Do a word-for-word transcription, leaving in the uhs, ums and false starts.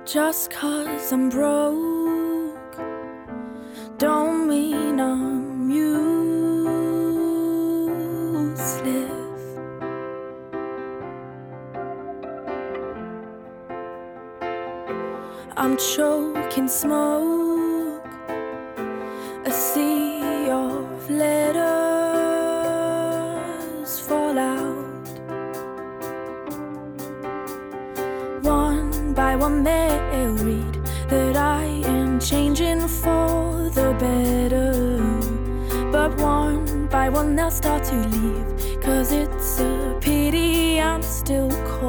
Just 'cause I'm broke don't mean I'm useless. I'm choking smoke, a sea of letters fall out. One by one they'll read that I am changing for the better. But one by one they'll start to leave, 'cause it's a pity I'm still cold.